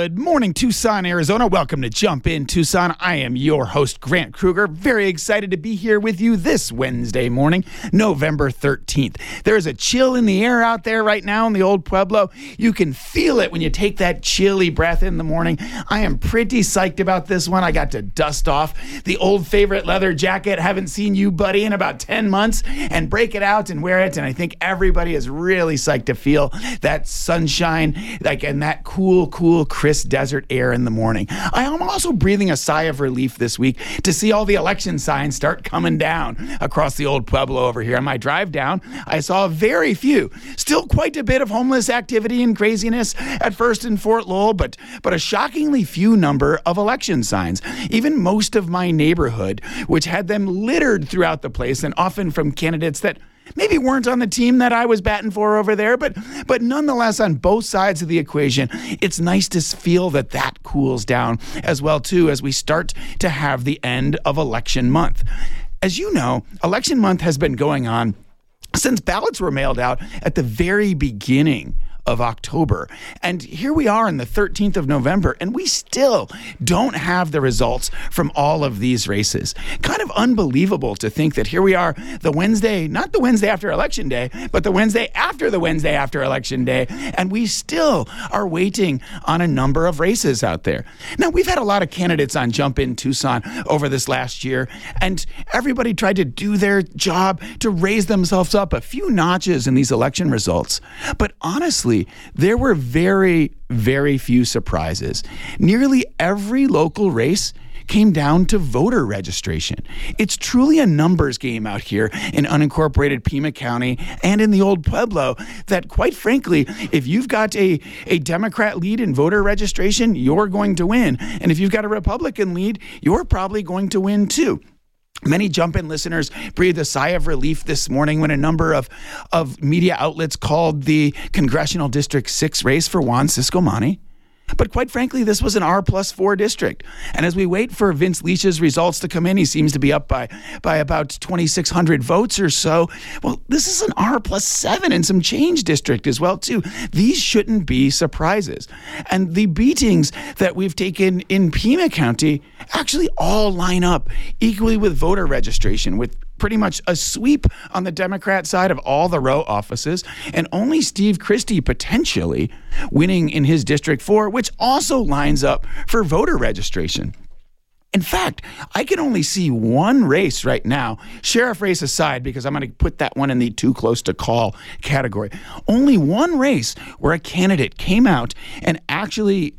Good morning, Tucson, Arizona. Welcome to Jump In Tucson. I am your host, Grant Kruger. Very excited to be here with you this Wednesday morning, November 13th. There is a chill in the air out there right now in the old Pueblo. You can feel it when you take that chilly breath in the morning. I am pretty psyched about this one. I got to dust off the old favorite leather jacket. Haven't seen you, buddy, in about 10 months and break it out and wear it. And I think everybody is really psyched to feel that sunshine, and that cool, crisp desert air in the morning. I am also breathing a sigh of relief this week to see all the election signs start coming down across the old Pueblo over here. On my drive down, I saw very few. Still quite a bit of homeless activity and craziness at First and Fort Lowell, but a shockingly few number of election signs. Even most of my neighborhood, which had them littered throughout the place, and often from candidates that maybe weren't on the team that I was batting for over there, but nonetheless, on both sides of the equation, it's nice to feel that cools down as well, too, as we start to have the end of election month. As you know, election month has been going on since ballots were mailed out at the very beginning of October. And here we are on the 13th of November, and we still don't have the results from all of these races. Kind of unbelievable to think that here we are the Wednesday, not the Wednesday after Election Day, but the Wednesday after Election Day, and we still are waiting on a number of races out there. Now, we've had a lot of candidates on Jump In Tucson over this last year, and everybody tried to do their job to raise themselves up a few notches in these election results. But honestly, there were very, very few surprises. Nearly every local race came down to voter registration. It's truly a numbers game out here in unincorporated Pima County and in the old Pueblo that, quite frankly, if you've got a Democrat lead in voter registration, you're going to win. And if you've got a Republican lead, you're probably going to win too. Many Jump In listeners breathed a sigh of relief this morning when a number of media outlets called the Congressional District 6 race for Juan Ciscomani. But quite frankly, this was an R+4 district. And as we wait for Vince Leish's results to come in, he seems to be up by about 2,600 votes or so. Well, this is an R+7 and some change district as well, too. These shouldn't be surprises. And the beatings that we've taken in Pima County actually all line up equally with voter registration, with pretty much a sweep on the Democrat side of all the row offices, and only Steve Christie potentially winning in his District 4, which also lines up for voter registration. In fact, I can only see one race right now, sheriff race aside, because I'm going to put that one in the too close to call category. Only one race where a candidate came out and actually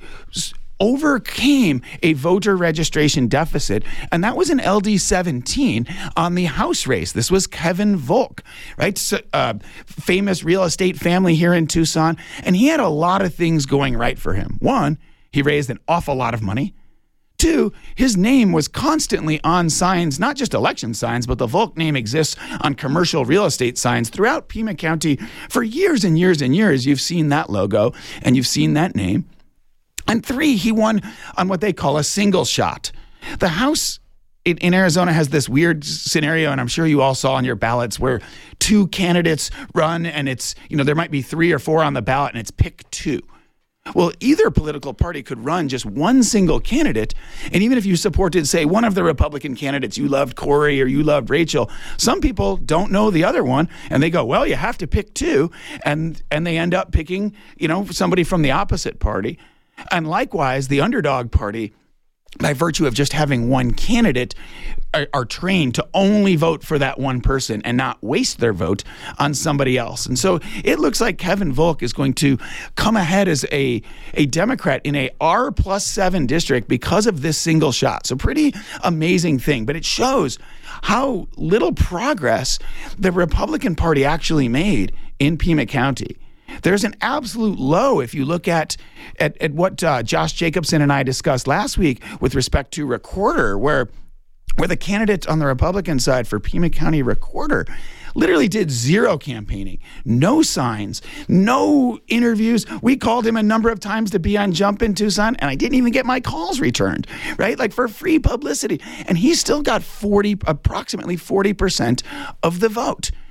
overcame a voter registration deficit, and that was in LD 17 on the House race. This was Kevin Volk, right? So, famous real estate family here in Tucson, and he had a lot of things going right for him. One, he raised an awful lot of money. Two, his name was constantly on signs, not just election signs, but the Volk name exists on commercial real estate signs throughout Pima County for years and years and years. You've seen that logo and you've seen that name. And three, he won on what they call a single shot. The House in Arizona has this weird scenario, and I'm sure you all saw on your ballots, where two candidates run, and it's, there might be 3 or 4 on the ballot, and it's pick 2. Well, either political party could run just one single candidate, and even if you supported, say, one of the Republican candidates, you loved Corey or you loved Rachel, some people don't know the other one, and they go, well, you have to pick 2, and they end up picking, somebody from the opposite party. And likewise, the underdog party, by virtue of just having one candidate, are trained to only vote for that one person and not waste their vote on somebody else. And so it looks like Kevin Volk is going to come ahead as a Democrat in a R+7 district because of this single shot. So pretty amazing thing, but it shows how little progress the Republican Party actually made in Pima County. There's an absolute low if you look at what Josh Jacobson and I discussed last week with respect to Recorder, where the candidate on the Republican side for Pima County Recorder literally did zero campaigning, no signs, no interviews. We called him a number of times to be on Jump In Tucson, and I didn't even get my calls returned, right? Like for free publicity. And he still got approximately 40% of the vote.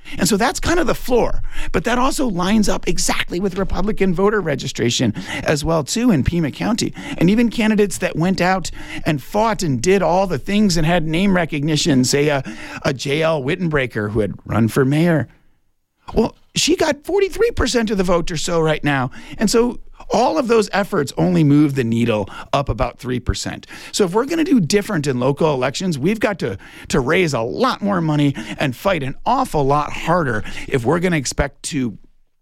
And so that's kind of the floor. But that also lines up exactly with Republican voter registration as well, too, in Pima County. And even candidates that went out and fought and did all the things and had name recognition, say a J.L. Wittenbreaker who had run for mayor. Well, she got 43% of the vote or so right now. And so all of those efforts only move the needle up about 3%. So if we're going to do different in local elections, we've got to raise a lot more money and fight an awful lot harder if we're going to expect to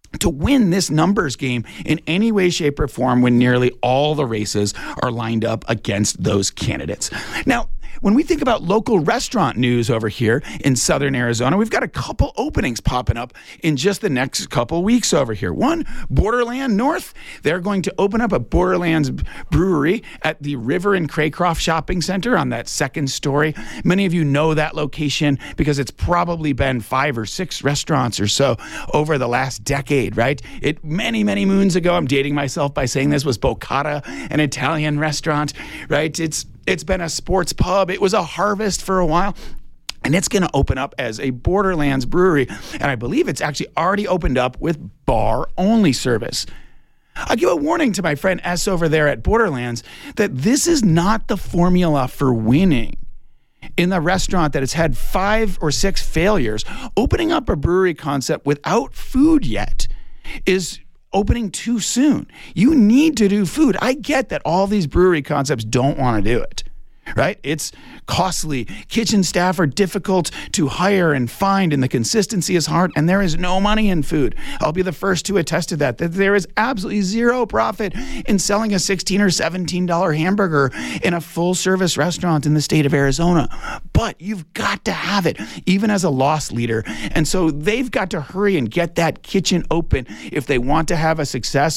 win this numbers game in any way, shape, or form when nearly all the races are lined up against those candidates. Now, when we think about local restaurant news over here in southern Arizona, we've got a couple openings popping up in just the next couple weeks over here. One, Borderland North. They're going to open up a Borderlands brewery at the River and Craycroft Shopping Center on that second story. Many of you know that location because it's probably been 5 or 6 restaurants or so over the last decade, right? Many, many moons ago, I'm dating myself by saying this, was Boccata, an Italian restaurant, right? It's been a sports pub. It was a Harvest for a while. And it's going to open up as a Borderlands brewery. And I believe it's actually already opened up with bar-only service. I'll give a warning to my friend S over there at Borderlands that this is not the formula for winning. In the restaurant that has had 5 or 6 failures, opening up a brewery concept without food yet is opening too soon. You need to do food. I get that all these brewery concepts don't want to do it, right? It's costly. Kitchen staff are difficult to hire and find, and the consistency is hard, and there is no money in food. I'll be the first to attest to that there is absolutely zero profit in selling a $16 or $17 hamburger in a full-service restaurant in the state of Arizona. But you've got to have it, even as a loss leader. And so they've got to hurry and get that kitchen open if they want to have a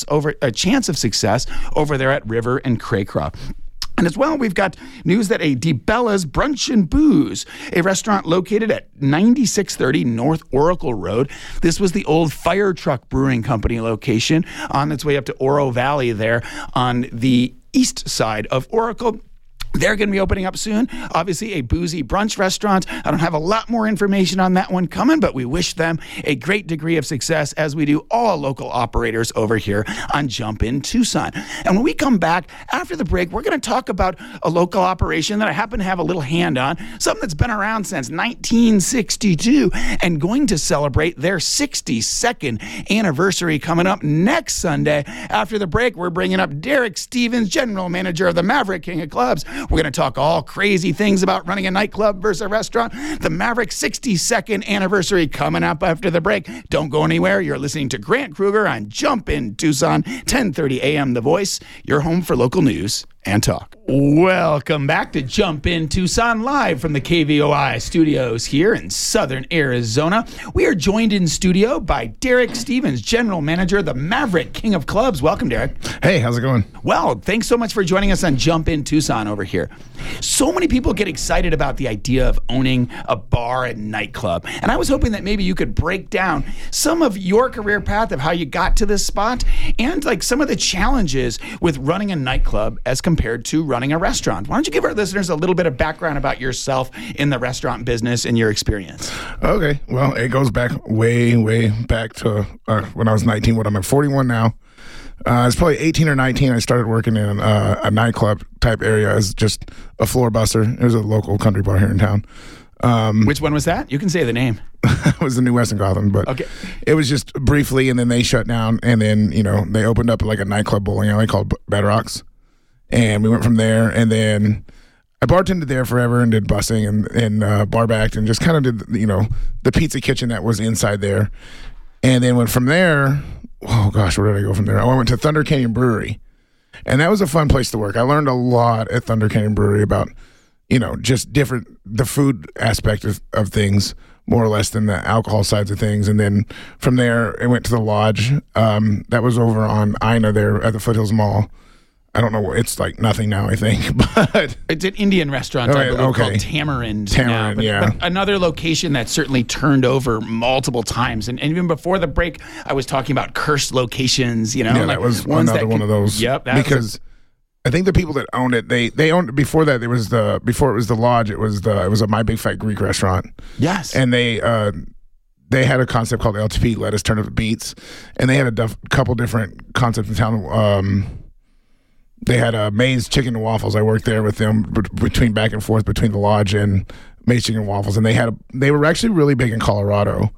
chance of success over there at River and Craycroft. And as well, we've got news that a DeBella's Brunch and Booze, a restaurant located at 9630 North Oracle Road. This was the old Fire Truck Brewing Company location on its way up to Oro Valley there on the east side of Oracle. They're going to be opening up soon. Obviously, a boozy brunch restaurant. I don't have a lot more information on that one coming, but we wish them a great degree of success, as we do all local operators over here on Jump In Tucson. And when we come back after the break, we're going to talk about a local operation that I happen to have a little hand on, something that's been around since 1962 and going to celebrate their 62nd anniversary coming up next Sunday. After the break, we're bringing up Derek Stevens, General Manager of the Maverick King of Clubs. We're going to talk all crazy things about running a nightclub versus a restaurant. The Maverick 62nd anniversary coming up after the break. Don't go anywhere. You're listening to Grant Kruger on Jump In Tucson, 1030 a.m. The Voice, your home for local news and talk. Welcome back to Jump In Tucson, live from the KVOI studios here in southern Arizona. We are joined in studio by Derek Stevens, General Manager of the Maverick King of Clubs. Welcome, Derek. Hey, how's it going? Well, thanks so much for joining us on Jump In Tucson over here. So many people get excited about the idea of owning a bar and nightclub. And I was hoping that maybe you could break down some of your career path of how you got to this spot and like some of the challenges with running a nightclub as compared to running a restaurant. Why don't you give our listeners a little bit of background about yourself in the restaurant business and your experience? Okay. Well, it goes back way back to when I was 19. What, I'm at 41 now. It's probably 18 or 19. I started working in a nightclub type area as just a floor buster. It was a local country bar here in town. Which one was that? You can say the name. It was the New West in Gotham, but okay. It was just briefly, and then they shut down, and then they opened up like a nightclub bowling alley called Bedrocks, and we went from there, and then I bartended there forever and did busing and bar backed and just kind of did the pizza kitchen that was inside there, and then went from there. Oh gosh, where did I go from there? I went to Thunder Canyon Brewery, and that was a fun place to work. I learned a lot at Thunder Canyon Brewery about just the food aspect of things more or less than the alcohol sides of things. And then from there, I went to the Lodge. That was over on Ina there at the Foothills Mall. I don't know. It's like nothing now, I think. But it's an Indian restaurant, I believe, called Tamarind. Tamarind, but another location that certainly turned over multiple times. And even before the break, I was talking about cursed locations. Yeah, that was another one of those. Yep. Because I think the people that owned it, they owned it before that. Before it was the Lodge. It was a My Big Fat Greek restaurant. Yes. And they had a concept called LTP, lettuce, turnip, beets, and they had a couple different concepts in town. They had May's Chicken and Waffles. I worked there with them between back and forth between the Lodge and May's Chicken and Waffles, and they were actually really big in Colorado,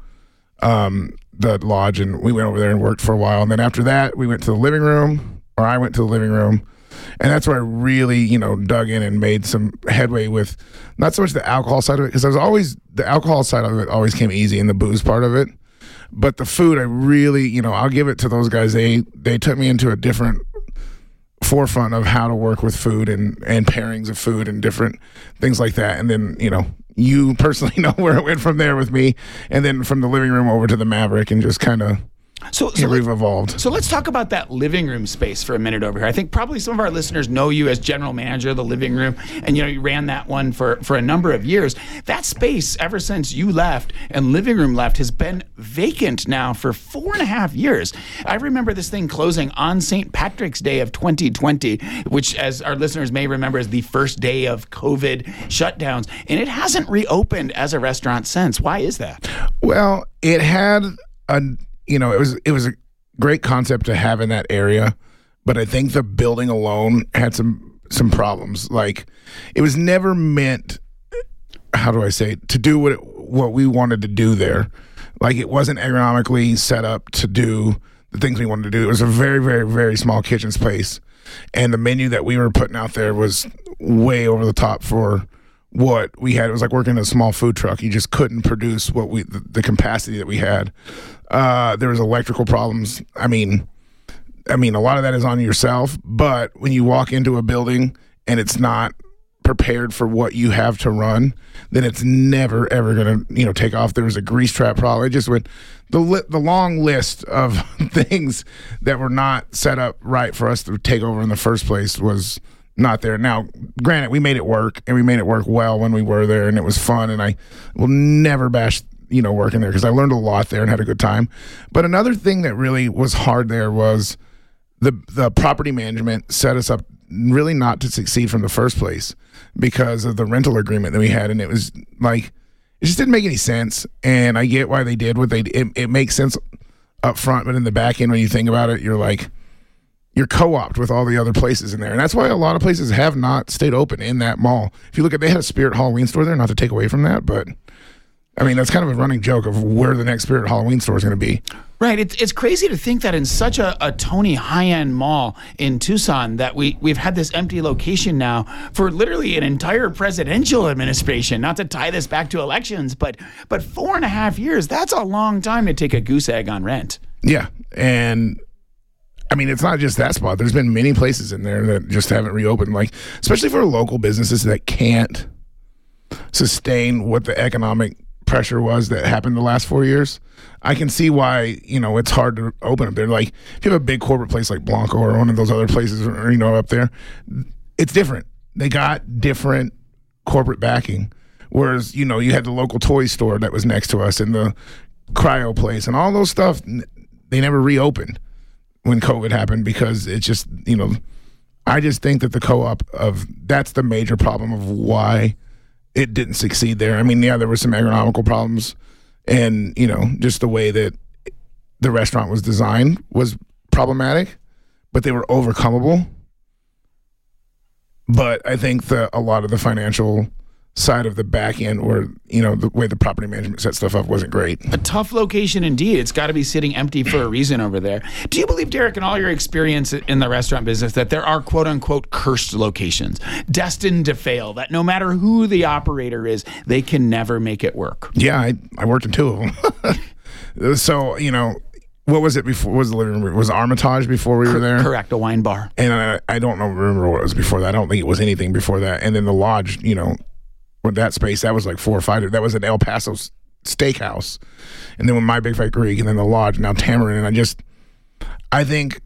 the Lodge, and we went over there and worked for a while. And then after that, we went to the living room, or I went to the living room, and that's where I really, dug in and made some headway with not so much the alcohol side of it, because the alcohol side of it always came easy, and the booze part of it. But the food, I really, I'll give it to those guys. They took me into a different forefront of how to work with food and pairings of food and different things like that. And then, you personally know where it went from there with me, and then from the living room over to the Maverick, and just kind of we've evolved. So let's talk about that living room space for a minute over here. I think probably some of our listeners know you as general manager of the living room, and you ran that one for a number of years. That space, ever since you left and living room left, has been vacant now for 4.5 years. I remember this thing closing on St. Patrick's Day of 2020, which, as our listeners may remember, is the first day of COVID shutdowns, and it hasn't reopened as a restaurant since. Why is that? Well, it had it was a great concept to have in that area, but I think the building alone had some problems. Like, it was never meant, how do I say, to do what we wanted to do there. Like, it wasn't ergonomically set up to do the things we wanted to do. It was a very, very, very small kitchen space, and the menu that we were putting out there was way over the top for what we had. It was like working in a small food truck. You just couldn't produce the capacity that we had. There was electrical problems. I mean, a lot of that is on yourself, but when you walk into a building and it's not prepared for what you have to run, then it's never ever going to, take off. There was a grease trap problem. It just went the long list of things that were not set up right for us to take over in the first place was not there. Now, granted, we made it work, and we made it work well when we were there, and it was fun, and I will never bash working there, because I learned a lot there and had a good time. But another thing that really was hard there was the property management set us up really not to succeed from the first place because of the rental agreement that we had, and it was like, it just didn't make any sense. And I get why they did what they did. It makes sense up front, but in the back end, when you think about it, you're co-opted with all the other places in there. And that's why a lot of places have not stayed open in that mall. If you look at, they had a Spirit Halloween store there, not to take away from that, but I mean, that's kind of a running joke of where the next Spirit Halloween store is going to be. Right. It's crazy to think that in such a Tony high-end mall in Tucson that we've had this empty location now for literally an entire presidential administration. Not to tie this back to elections, but 4.5 years, that's a long time to take a goose egg on rent. Yeah. And I mean, it's not just that spot. There's been many places in there that just haven't reopened, like, especially for local businesses that can't sustain what the economic pressure was that happened the last 4 years. I can see why, it's hard to open up there. Like, if you have a big corporate place like Blanco or one of those other places, or, up there, it's different. They got different corporate backing. Whereas, you had the local toy store that was next to us and the cryo place and all those stuff, they never reopened when COVID happened, because it's just, I just think that the co-op that's the major problem of why it didn't succeed there. I mean, yeah, there were some ergonomical problems, and, just the way that the restaurant was designed was problematic, but they were overcomable. But I think a lot of the financial side of the back end, or the way the property management set stuff up, wasn't great. A tough location indeed. It's got to be sitting empty for a reason over there. Do you believe, Derek, in all your experience in the restaurant business, that there are quote unquote cursed locations destined to fail, that no matter who the operator is, they can never make it work? Yeah, I worked in two of them. So, what was it before? What was the living room? Was Armitage before we were there? Correct, a wine bar. And I don't remember what it was before that. I don't think it was anything before that. And then the Lodge, with that space, that was like 4 or 5. That was an El Paso steakhouse. And then with My Big Fat Greek, and then the Lodge, now Tamarind. And I think,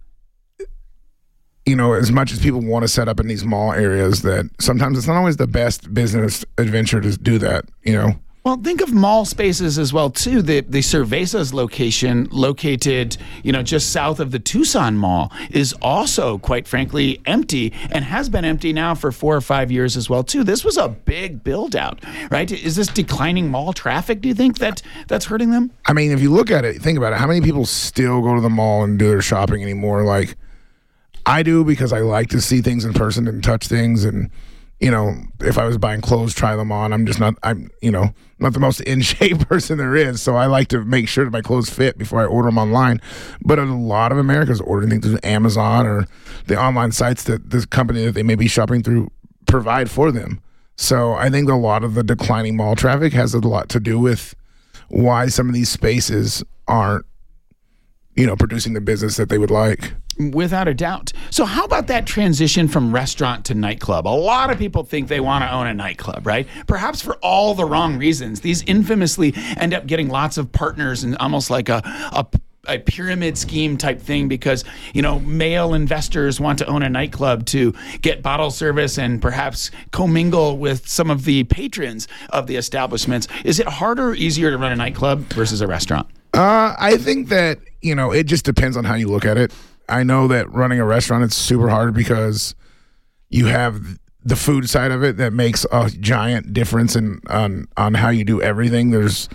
as much as people want to set up in these mall areas, that sometimes it's not always the best business adventure to do that, Well, think of mall spaces as well, too. The Cervezas location, located, just south of the Tucson Mall, is also, quite frankly, empty and has been empty now for 4 or 5 years as well, too. This was a big build out, right? Is this declining mall traffic, do you think, that's hurting them? I mean, if you look at it, think about it. How many people still go to the mall and do their shopping anymore? Like, I do, because I like to see things in person and touch things. And, if I was buying clothes, try them on. I'm not the most in shape person there is. So I like to make sure that my clothes fit before I order them online. But a lot of Americans ordering things through Amazon or the online sites that this company that they may be shopping through provide for them. So I think a lot of the declining mall traffic has a lot to do with why some of these spaces aren't, producing the business that they would like. Without a doubt. So how about that transition from restaurant to nightclub? A lot of people think they want to own a nightclub, right? Perhaps for all the wrong reasons. These infamously end up getting lots of partners and almost like a pyramid scheme type thing because, male investors want to own a nightclub to get bottle service and perhaps commingle with some of the patrons of the establishments. Is it harder or easier to run a nightclub versus a restaurant? I think that, it just depends on how you look at it. I know that running a restaurant, it's super hard because you have the food side of it that makes a giant difference on how you do everything. There's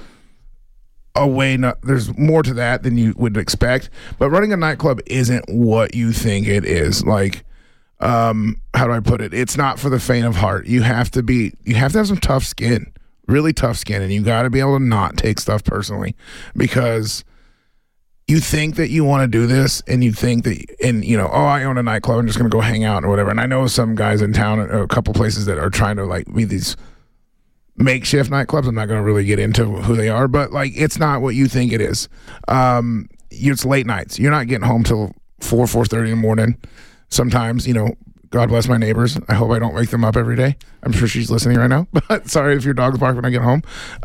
more to that than you would expect. But running a nightclub isn't what you think it is. Like, how do I put it? It's not for the faint of heart. You have to have some tough skin, really tough skin, and you got to be able to not take stuff personally because you think that you want to do this and you think that, I own a nightclub, I'm just going to go hang out or whatever. And I know some guys in town, a couple places that are trying to be these makeshift nightclubs. I'm not going to really get into who they are, but it's not what you think it is. It's late nights. You're not getting home till 4:30 in the morning. Sometimes, God bless my neighbors. I hope I don't wake them up every day. I'm sure she's listening right now, but sorry if your dog's bark when I get home.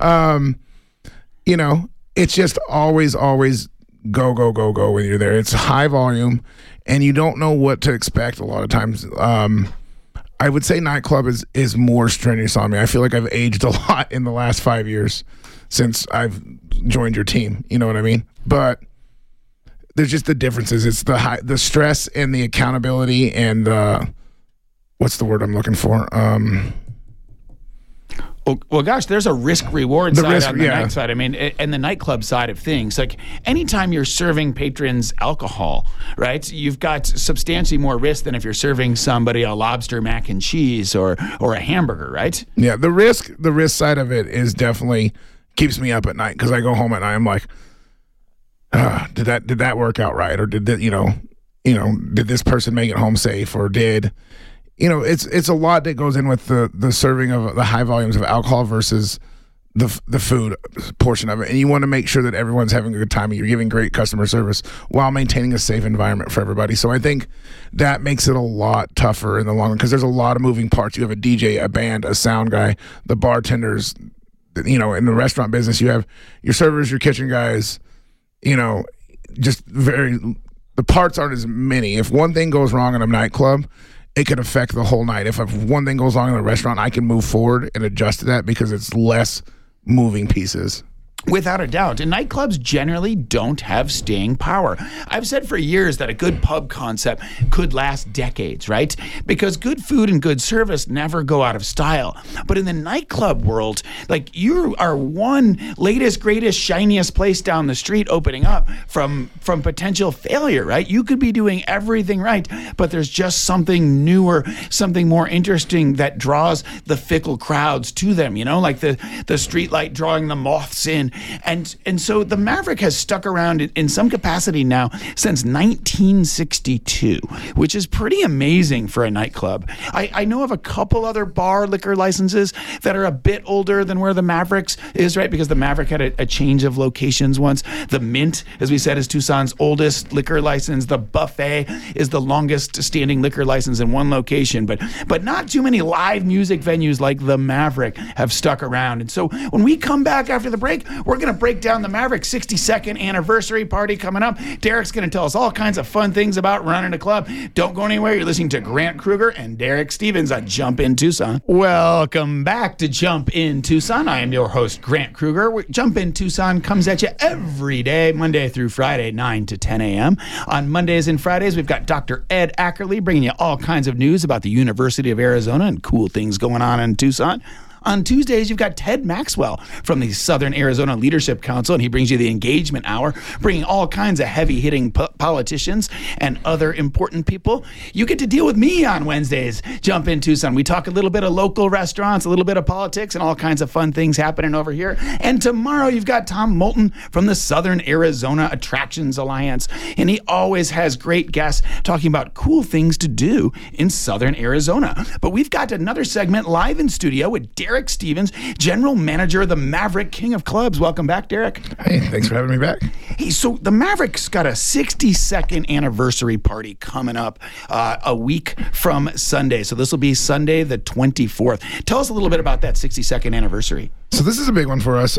It's just always go when you're there. It's high volume and you don't know what to expect a lot of times. I would say nightclub is more strenuous on me. I feel like I've aged a lot in the last 5 years since I've joined your team. You know what I mean? But there's just the differences. It's the stress and the accountability and what's the word I'm looking for? Well, gosh, there's a risk-reward side on the night side. I mean, and the nightclub side of things. Like, anytime you're serving patrons alcohol, right, you've got substantially more risk than if you're serving somebody a lobster mac and cheese or a hamburger, right? Yeah, the risk side of it is definitely keeps me up at night because I go home at night. I'm like, did that work out right? Or did that, did this person make it home safe? Or did... it's a lot that goes in with the serving of the high volumes of alcohol versus the food portion of it. And you want to make sure that everyone's having a good time and you're giving great customer service while maintaining a safe environment for everybody. So I think that makes it a lot tougher in the long run because there's a lot of moving parts. You have a DJ, a band, a sound guy, the bartenders, in the restaurant business, you have your servers, your kitchen guys, just the parts aren't as many. If one thing goes wrong in a nightclub, it could affect the whole night. If one thing goes wrong in a restaurant, I can move forward and adjust to that because it's less moving pieces. Without a doubt. And nightclubs generally don't have staying power. I've said for years that a good pub concept could last decades, right? Because good food and good service never go out of style. But in the nightclub world, you are one latest, greatest, shiniest place down the street opening up from potential failure, right? You could be doing everything right, but there's just something newer, something more interesting that draws the fickle crowds to them, like the street light drawing the moths in. And so the Maverick has stuck around in some capacity now since 1962, which is pretty amazing for a nightclub. I know of a couple other bar liquor licenses that are a bit older than where the Mavericks is, right? Because the Maverick had a change of locations once. The Mint, as we said, is Tucson's oldest liquor license. The Buffet is the longest standing liquor license in one location. But not too many live music venues like the Maverick have stuck around. And so when we come back after the break, We're going to break down the Maverick 62nd anniversary party coming up. Derek's going to tell us all kinds of fun things about running a club. Don't go anywhere. You're listening to Grant Kruger and Derek Stevens on Jump in Tucson. Welcome back to Jump in Tucson. I am your host, Grant Kruger. Jump in Tucson comes at you every day, Monday through Friday, 9 to 10 a.m. On Mondays and Fridays, we've got Dr. Ed Ackerley bringing you all kinds of news about the University of Arizona and cool things going on in Tucson. On Tuesdays, you've got Ted Maxwell from the Southern Arizona Leadership Council, and he brings you the Engagement Hour, bringing all kinds of heavy-hitting politicians and other important people. You get to deal with me on Wednesdays, Jump in Tucson. We talk a little bit of local restaurants, a little bit of politics, and all kinds of fun things happening over here. And tomorrow, you've got Tom Moulton from the Southern Arizona Attractions Alliance, and he always has great guests talking about cool things to do in Southern Arizona. But we've got another segment live in studio with Derek Stevens, General Manager of the Maverick King of Clubs. Welcome back, Derek. Hey, thanks for having me back. Hey, so the Maverick's got a 62nd anniversary party coming up a week from Sunday. So this will be Sunday the 24th. Tell us a little bit about that 62nd anniversary. So this is a big one for us.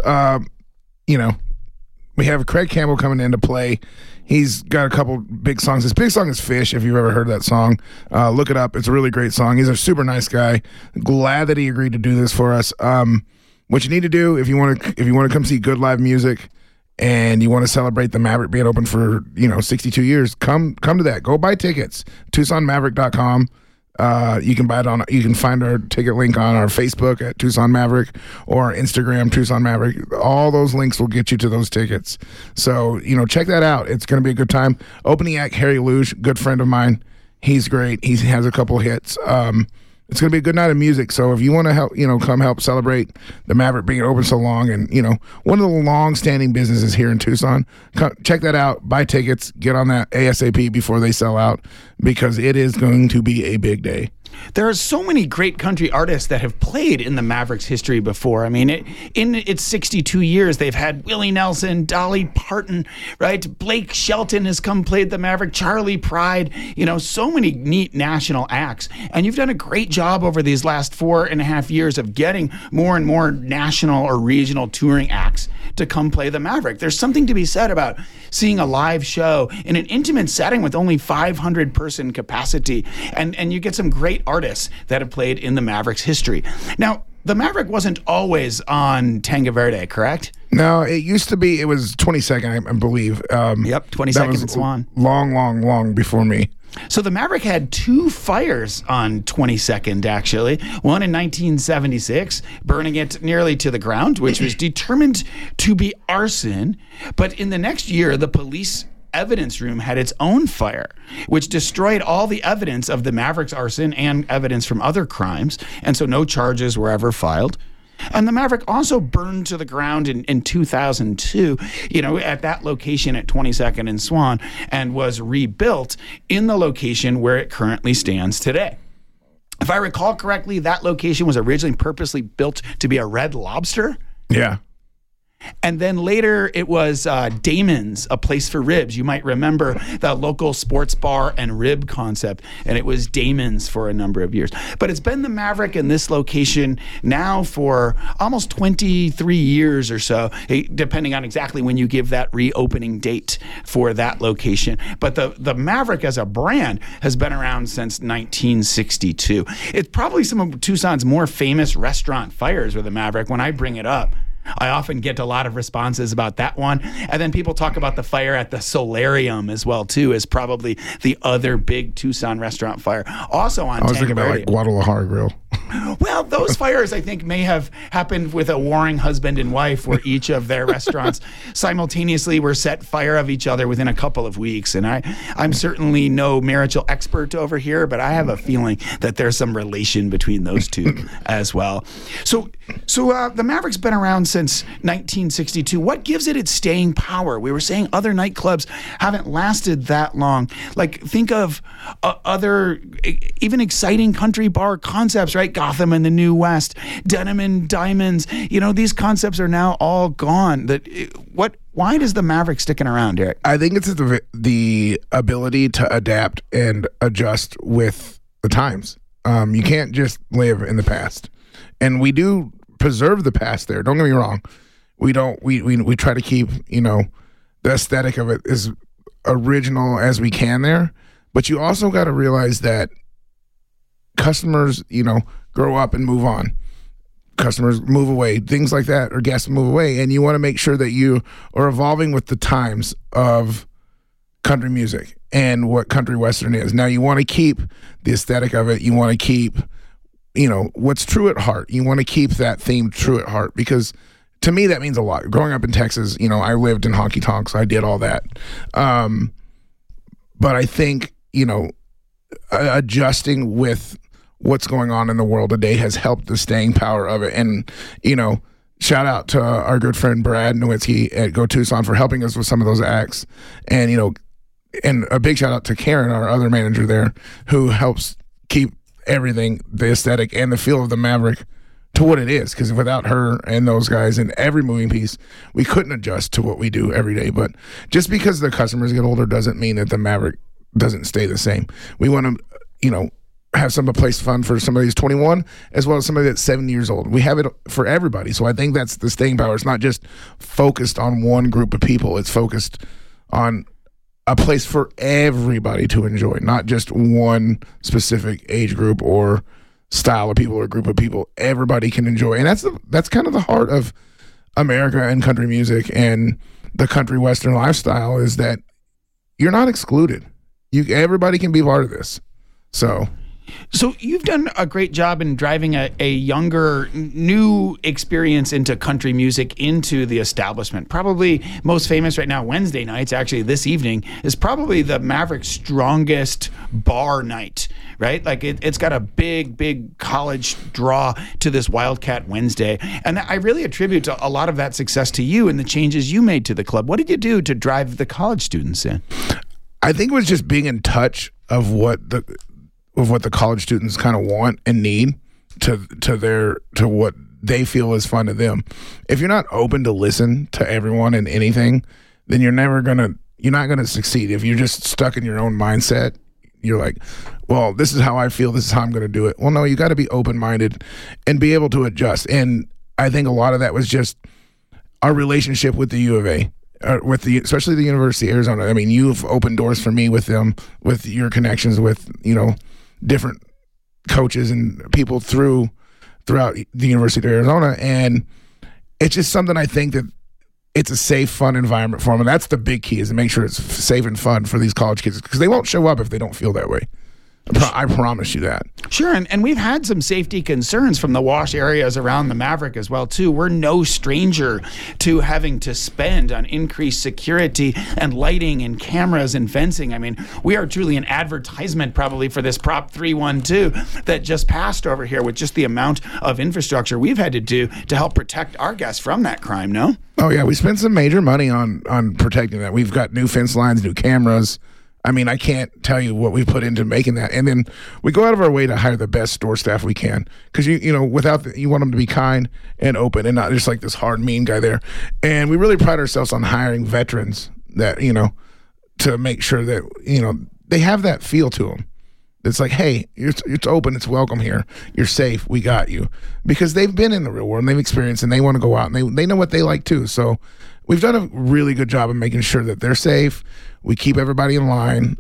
We have Craig Campbell coming in to play. He's got a couple big songs. His big song is Fish, if you've ever heard that song. Look it up. It's a really great song. He's a super nice guy. Glad that he agreed to do this for us. What you need to do if you want to come see good live music and you want to celebrate the Maverick being open for 62 years, come to that. Go buy tickets. TucsonMaverick.com. You can find our ticket link on our Facebook at Tucson Maverick or Instagram Tucson Maverick. All those links will get you to those tickets. So, check that out. It's going to be a good time. Opening act, Harry Luge, good friend of mine. He's great. He has a couple hits. It's going to be a good night of music. So if you want to help, come help celebrate the Maverick being open so long and, one of the long-standing businesses here in Tucson, check that out. Buy tickets. Get on that ASAP before they sell out because it is going to be a big day. There are so many great country artists that have played in the Mavericks history before. I mean, in its 62 years, they've had Willie Nelson, Dolly Parton, right? Blake Shelton has played the Maverick, Charlie Pride, so many neat national acts. And you've done a great job over these last 4.5 years of getting more and more national or regional touring acts to come play the Maverick. There's something to be said about seeing a live show in an intimate setting with only 500 person capacity. And you get some great artists that have played in the Mavericks history. Now, the Maverick wasn't always on Tanque Verde, correct? No, it used to be. It was 22nd, I believe. Yep, 22nd and Swan. Long before me. So the Maverick had 2 fires on 22nd, actually. One in 1976, burning it nearly to the ground, which was determined to be arson. But in the next year, the police evidence room had its own fire, which destroyed all the evidence of the Maverick's arson and evidence from other crimes. And so no charges were ever filed. And the Maverick also burned to the ground in 2002, at that location at 22nd and Swan, and was rebuilt in the location where it currently stands today. If I recall correctly, that location was originally purposely built to be a Red Lobster. Yeah. And then later it was Damon's, a place for ribs. You might remember the local sports bar and rib concept, and it was Damon's for a number of years. But it's been the Maverick in this location now for almost 23 years or so, depending on exactly when you give that reopening date for that location. But the Maverick as a brand has been around since 1962. It's probably some of Tucson's more famous restaurant fires with the Maverick. When I bring it up, I often get a lot of responses about that one. And then people talk about the fire at the Solarium as well, too, as probably the other big Tucson restaurant fire. Also on I was thinking about like Guadalajara Grill. Well, those fires, I think, may have happened with a warring husband and wife where each of their restaurants simultaneously were set fire of each other within a couple of weeks. And I'm certainly no marital expert over here, but I have a feeling that there's some relation between those two as well. So the Maverick's been around since 1962. What gives it its staying power? We were saying other nightclubs haven't lasted that long. Like, think of other even exciting country bar concepts, right? Gotham and the New West, Denim and Diamonds. These concepts are now all gone. Why does the Maverick sticking around, Derek? I think it's the ability to adapt and adjust with the times. You can't just live in the past. And we do preserve the past there. Don't get me wrong. We try to keep, the aesthetic of it as original as we can there. But you also got to realize that customers, grow up and move on. Customers move away, things like that, or guests move away. And you want to make sure that you are evolving with the times of country music and what country western is. Now, you want to keep the aesthetic of it. You want to keep, what's true at heart. You want to keep that theme true at heart, because to me, that means a lot. Growing up in Texas, I lived in honky tonks. I did all that. But I think, adjusting with what's going on in the world today has helped the staying power of it. And, shout out to our good friend Brad Nowitzki at Go Tucson for helping us with some of those acts. And, and a big shout out to Karen, our other manager there, who helps keep everything, the aesthetic and the feel of the Maverick, to what it is. Because without her and those guys and every moving piece, we couldn't adjust to what we do every day. But just because the customers get older doesn't mean that the Maverick doesn't stay the same. We want to, have some place fun for somebody who's 21 as well as somebody that's 70 years old. We have it for everybody. So I think that's the staying power. It's not just focused on one group of people. It's focused on a place for everybody to enjoy, not just one specific age group or style of people or group of people. Everybody can enjoy. And that's kind of the heart of America and country music and the country western lifestyle, is that you're not excluded. Everybody can be part of this. So you've done a great job in driving a younger, new experience into country music into the establishment. Probably most famous right now, Wednesday nights, actually this evening, is probably the Maverick's strongest bar night, right? Like it's got a big college draw to this Wildcat Wednesday. And I really attribute a lot of that success to you and the changes you made to the club. What did you do to drive the college students in? I think it was just being in touch of what the college students kind of want and need to what they feel is fun to them. If you're not open to listen to everyone and anything, then you're not gonna succeed. If you're just stuck in your own mindset, you're like, well, this is how I feel, this is how I'm gonna do it. Well, no, you got to be open-minded and be able to adjust. And I think a lot of that was just our relationship with the U of A. Especially the University of Arizona. I mean, you've opened doors for me with them, with your connections with, different coaches and people throughout the University of Arizona. And it's just something I think that it's a safe, fun environment for them. And that's the big key, is to make sure it's safe and fun for these college kids, because they won't show up if they don't feel that way. I promise you that. Sure, and we've had some safety concerns from the wash areas around the Maverick as well, too. We're no stranger to having to spend on increased security and lighting and cameras and fencing. I mean, we are truly an advertisement probably for this Prop 312 that just passed over here, with just the amount of infrastructure we've had to do to help protect our guests from that crime, no? Oh, yeah, we spent some major money on protecting that. We've got new fence lines, new cameras. I mean, I can't tell you what we put into making that. And then we go out of our way to hire the best store staff we can, because you want them to be kind and open and not just like this hard, mean guy there. And we really pride ourselves on hiring veterans that, to make sure that, they have that feel to them. It's like, hey, it's open, it's welcome here. You're safe. We got you. Because they've been in the real world and they've experienced, and they want to go out, and they know what they like too. So we've done a really good job of making sure that they're safe. We keep everybody in line.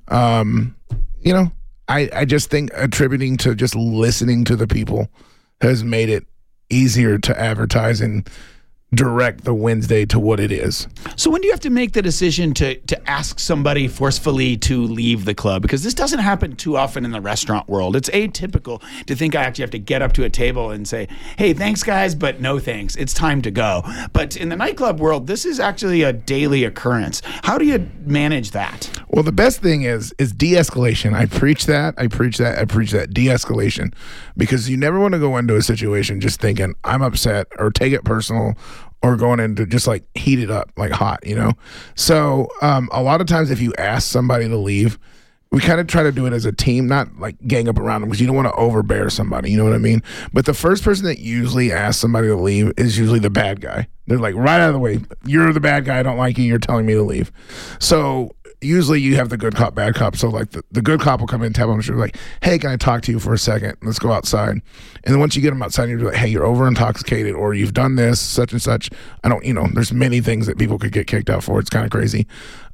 I just think attributing to just listening to the people has made it easier to advertise and direct the Wednesday to what it is. So when do you have to make the decision to ask somebody forcefully to leave the club? Because this doesn't happen too often in the restaurant world. It's atypical to think I actually have to get up to a table and say, hey, thanks guys, but no thanks. It's time to go. But in the nightclub world, this is actually a daily occurrence. How do you manage that? Well, the best thing is de-escalation. I preach that. De-escalation. Because you never want to go into a situation just thinking, I'm upset, or take it personal, or going into just like heat it up, like hot, So a lot of times if you ask somebody to leave, we kind of try to do it as a team, not like gang up around them, because you don't want to overbear somebody, you know what I mean? But the first person that usually asks somebody to leave is usually the bad guy. They're like, right out of the way, you're the bad guy, I don't like you, you're telling me to leave. So usually you have the good cop, bad cop. So like the good cop will come in and tap on the shoulder like, hey, can I talk to you for a second? Let's go outside. And then once you get them outside, you're like, hey, you're over intoxicated, or you've done this, such and such. There's many things that people could get kicked out for. It's kind of crazy.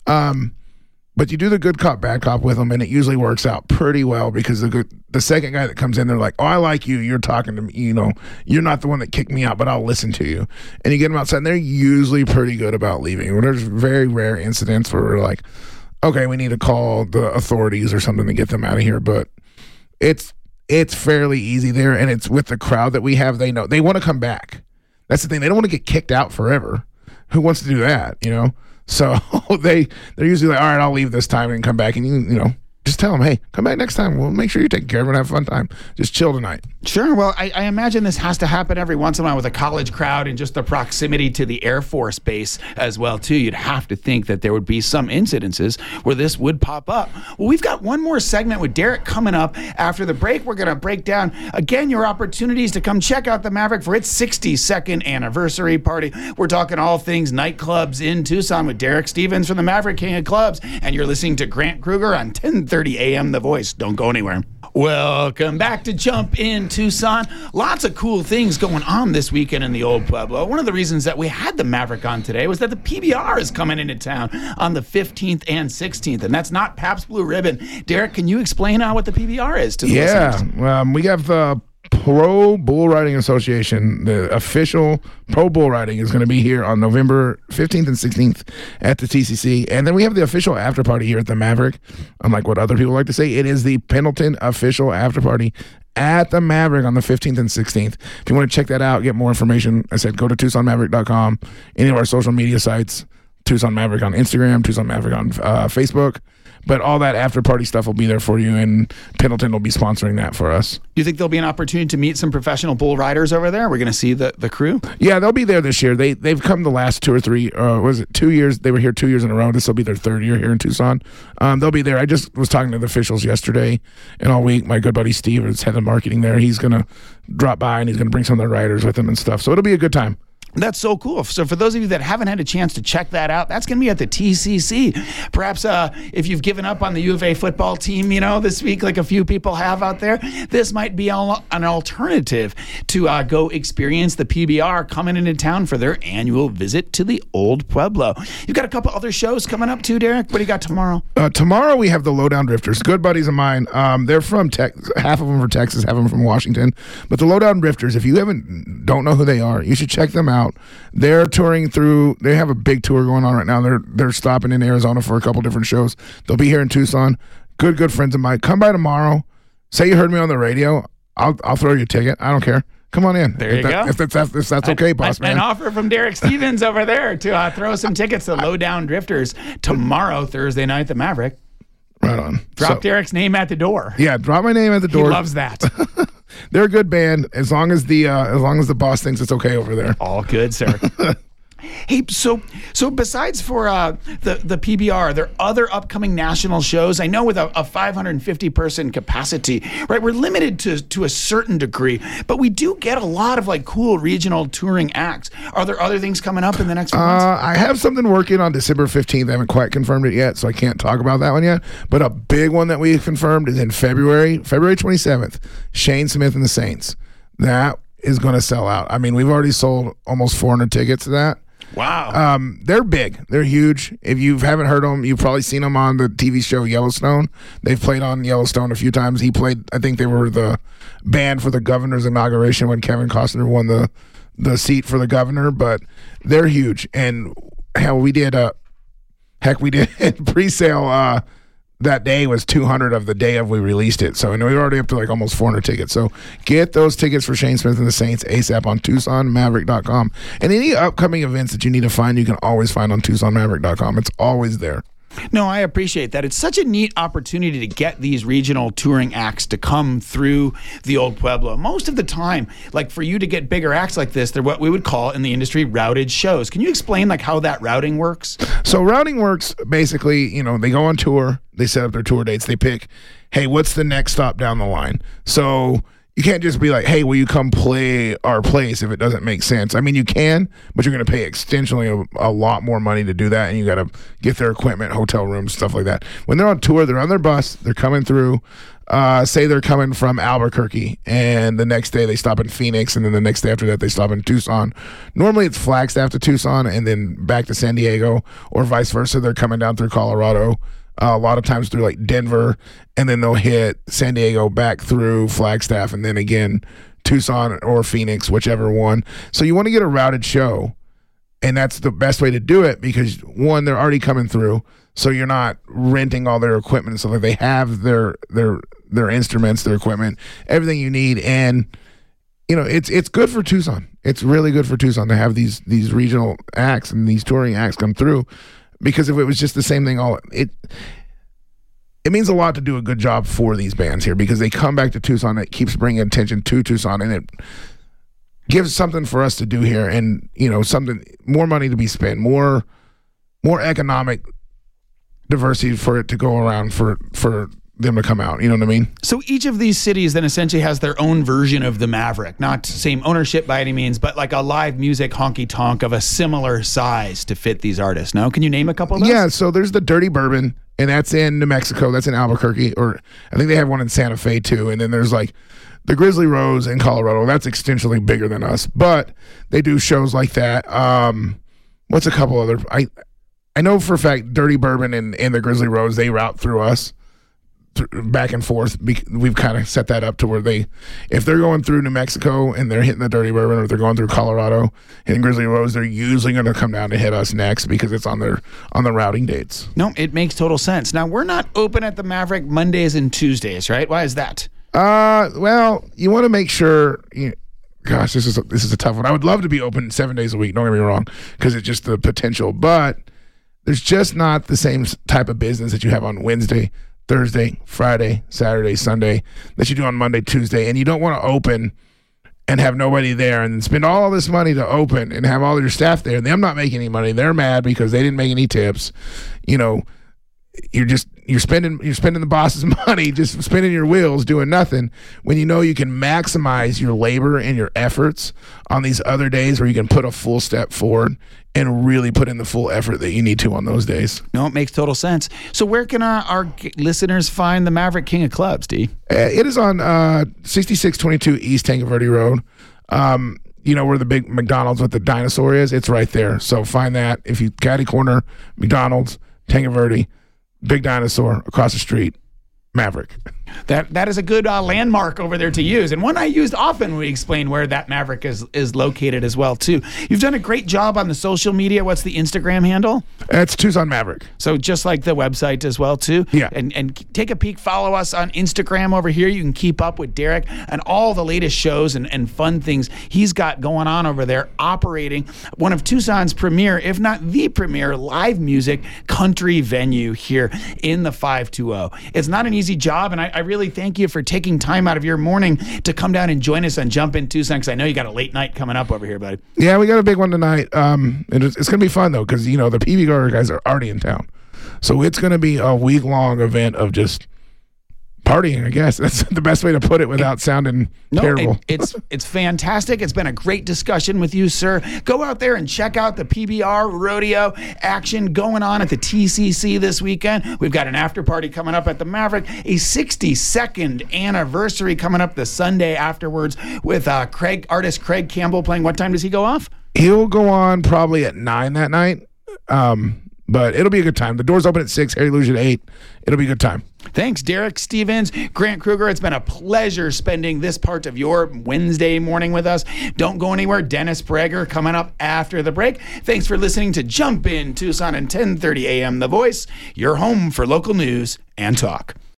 But you do the good cop, bad cop with them, and it usually works out pretty well because the second guy that comes in, they're like, oh, I like you. You're talking to me. You're not the one that kicked me out, but I'll listen to you. And you get them outside, and they're usually pretty good about leaving. There's very rare incidents where we're like, okay, we need to call the authorities or something to get them out of here. But it's fairly easy there, and it's with the crowd that we have. They know they want to come back. That's the thing. They don't want to get kicked out forever. Who wants to do that? So they're usually like, all right, I'll leave this time and come back, and just tell them, hey, come back next time. We'll make sure you take care of it and have a fun time. Just chill tonight. Sure. Well, I imagine this has to happen every once in a while with a college crowd and just the proximity to the Air Force Base as well, too. You'd have to think that there would be some incidences where this would pop up. Well, we've got one more segment with Derek coming up. After the break, we're going to break down, again, your opportunities to come check out the Maverick for its 62nd anniversary party. We're talking all things nightclubs in Tucson with Derek Stevens from the Maverick King of Clubs. And you're listening to Grant Kruger on 1030 AM The Voice. Don't go anywhere. Welcome back to Jump in Tucson. Lots of cool things going on this weekend in the Old Pueblo. One of the reasons that we had the Maverick on today was that the PBR is coming into town on the 15th and 16th, and that's not Pabst Blue Ribbon. Derek, can you explain what the PBR is to the listeners? We have the Pro Bull Riding Association. The official Pro Bull Riding is going to be here on November 15th and 16th at the TCC. And then we have the official after party here at the Maverick. Unlike what other people like to say, it is the Pendleton official after party at the Maverick on the 15th and 16th. If you want to check that out, get more information, I said go to TucsonMaverick.com, any of our social media sites, Tucson Maverick on Instagram, Tucson Maverick on Facebook. But all that after party stuff will be there for you, and Pendleton will be sponsoring that for us. Do you think there'll be an opportunity to meet some professional bull riders over there? We're going to see the crew? Yeah, they'll be there this year. They've come the last 2 or 3, 2 years? They were here 2 years in a row. This will be their third year here in Tucson. They'll be there. I just was talking to the officials yesterday and all week. My good buddy Steve is head of marketing there. He's going to drop by, and he's going to bring some of the riders with him and stuff. So it'll be a good time. That's so cool. So for those of you that haven't had a chance to check that out, that's going to be at the TCC. Perhaps if you've given up on the U of A football team, this week, like a few people have out there, this might be an alternative to go experience the PBR coming into town for their annual visit to the Old Pueblo. You've got a couple other shows coming up too, Derek. What do you got tomorrow? Tomorrow we have the Lowdown Drifters, good buddies of mine. They're from Texas. Half of them are from Texas, half of them from Washington. But the Lowdown Drifters, if you don't know who they are, you should check them out. They're touring through. They have a big tour going on right now. They're stopping in Arizona for a couple different shows. They'll be here in Tucson. Good friends of mine. Come by tomorrow. Say you heard me on the radio. I'll throw you a ticket. I don't care. Come on in. There you go. If that's okay, boss man. An offer from Derek Stevens over there to throw some tickets to Lowdown Drifters tomorrow, Thursday night, the Maverick. Right on. Drop Derek's name at the door. Yeah, drop my name at the door. He loves that. They're a good band as long as the boss thinks it's okay over there. All good, sir. Hey, so besides for the PBR, are there other upcoming national shows? I know with a 550-person capacity, right, we're limited to a certain degree, but we do get a lot of cool regional touring acts. Are there other things coming up in the next few months? I have something working on December 15th. I haven't quite confirmed it yet, so I can't talk about that one yet. But a big one that we've confirmed is in February 27th, Shane Smith and the Saints. That is going to sell out. I mean, we've already sold almost 400 tickets to that. Wow. They're big. They're huge. If you haven't heard them, you've probably seen them on the TV show Yellowstone. They've played on Yellowstone a few times. I think they were the band for the governor's inauguration when Kevin Costner won the seat for the governor, but they're huge. And hell, we did pre-sale that day was 200 of the day of we released it. So we were already up to almost 400 tickets. So get those tickets for Shane Smith and the Saints ASAP on TucsonMaverick.com. And any upcoming events that you need to find, you can always find on TucsonMaverick.com. It's always there. No, I appreciate that. It's such a neat opportunity to get these regional touring acts to come through the Old Pueblo. Most of the time, for you to get bigger acts like this, they're what we would call in the industry routed shows. Can you explain how that routing works? So routing works basically, they go on tour, they set up their tour dates, they pick, hey, what's the next stop down the line? So you can't just be like, hey, will you come play our place if it doesn't make sense? I mean, you can, but you're going to pay extensionally a lot more money to do that, and you got to get their equipment, hotel rooms, stuff like that. When they're on tour, they're on their bus, they're coming through. Say they're coming from Albuquerque, and the next day they stop in Phoenix, and then the next day after that they stop in Tucson. Normally it's Flagstaff to Tucson and then back to San Diego, or vice versa. They're coming down through Colorado. A lot of times through like Denver, and then they'll hit San Diego back through Flagstaff, and then again Tucson or Phoenix, whichever one. So you want to get a routed show, and that's the best way to do it because, one, they're already coming through, so you're not renting all their equipment and stuff. Like, they have their instruments, their equipment, everything you need, and it's good for Tucson. It's really good for Tucson to have these regional acts and these touring acts come through, because if it was just the same thing, it means a lot to do a good job for these bands here, because they come back to Tucson. It keeps bringing attention to Tucson, and it gives something for us to do here, and something more money to be spent, more economic diversity for it to go around for them to come out. You know what I mean? So each of these cities then essentially has their own version of the Maverick, not same ownership by any means, but like a live music honky tonk of a similar size to fit these artists. No, can you name a couple of those? Yeah, so there's the Dirty Bourbon, and that's in New Mexico. That's in Albuquerque, or I think they have one in Santa Fe too. And then there's like the Grizzly Rose in Colorado. That's extensionally bigger than us, but they do shows like that. What's a couple other? I know for a fact Dirty Bourbon and the Grizzly Rose, they route through us back and forth. We've kind of set that up to where if they're going through New Mexico and they're hitting the Dirty Bourbon, or if they're going through Colorado hitting Grizzly Rose, they're usually going to come down to hit us next because it's on the routing dates. No, it makes total sense. Now, we're not open at the Maverick Mondays and Tuesdays, right? Why is that? Well, you want to make sure. Gosh, this is a tough one. I would love to be open 7 days a week. Don't get me wrong, because it's just the potential, but there's just not the same type of business that you have on Wednesday, Thursday, Friday, Saturday, Sunday that you do on Monday, Tuesday, and you don't want to open and have nobody there and spend all this money to open and have all your staff there. Them not making any money. They're mad because they didn't make any tips. You're spending the boss's money, just spinning your wheels, doing nothing, when you can maximize your labor and your efforts on these other days where you can put a full step forward and really put in the full effort that you need to on those days. No, it makes total sense. So where can our listeners find the Maverick King of Clubs, D? It is on 6622 East Tanque Verde Road. Where the big McDonald's with the dinosaur is? It's right there. So find that. If you catty corner, McDonald's, Tanque Verde, big dinosaur across the street, Maverick. That is a good landmark over there to use, and one I used often when we explain where that Maverick is located as well too. You've done a great job on the social media. What's the Instagram handle? It's Tucson Maverick. So just like the website as well too. Yeah. And take a peek. Follow us on Instagram over here. You can keep up with Derek and all the latest shows and fun things he's got going on over there, operating one of Tucson's premier, if not the premier, live music country venue here in the 520. It's not an easy job, and I really thank you for taking time out of your morning to come down and join us on Jump In Tucson, because I know you got a late night coming up over here, buddy. Yeah, we got a big one tonight. It's going to be fun, though, because, the PB Garter guys are already in town. So it's going to be a week-long event of just partying, I guess. That's the best way to put it without sounding terrible. It's fantastic. It's been a great discussion with you, sir. Go out there and check out the PBR rodeo action going on at the TCC this weekend. We've got an after party coming up at the Maverick, a 62nd anniversary coming up the Sunday afterwards with artist Craig Campbell playing. What time does he go off? He'll go on probably at 9 that night. But it'll be a good time. The doors open at 6, Harry Luge at 8. It'll be a good time. Thanks, Derek Stevens, Grant Kruger. It's been a pleasure spending this part of your Wednesday morning with us. Don't go anywhere. Dennis Prager coming up after the break. Thanks for listening to Jump In Tucson and 10:30 a.m. The Voice, your home for local news and talk.